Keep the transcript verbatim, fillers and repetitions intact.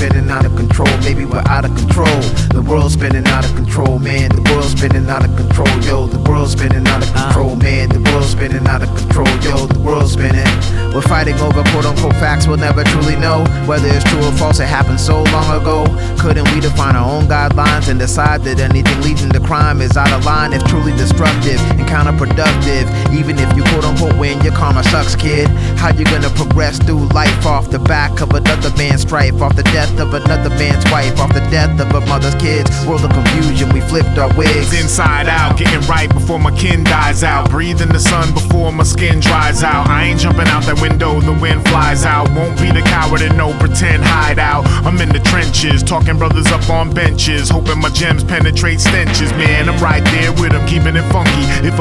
spinning out of control, baby, we're out of control. The world's spinning out of control, man. The world's spinning out of control, yo. The world's spinning out of control, man. The world's spinning out of control, yo. The world's spinning. We're fighting over quote-unquote facts we'll never truly know. Whether it's true or false, it happened so long ago. Couldn't we define our own guidelines and decide that anything leading to crime is out of line if truly destructive and counterproductive? Even if you quote-unquote win, your karma sucks, kid. How you gonna progress through life off the back of another man's strife, off the death of another man's wife, off the death of a mother's kids? World of confusion, we flipped our wigs. Inside out, getting right before my kin dies out. Breathing the sun before my skin dries out. I ain't jumping out that window, the wind flies out. Won't be the coward and no pretend hideout. I'm in the trenches, talking brothers up on benches, hoping my gems penetrate stenches. Man, I'm right there with them, keeping it funky. If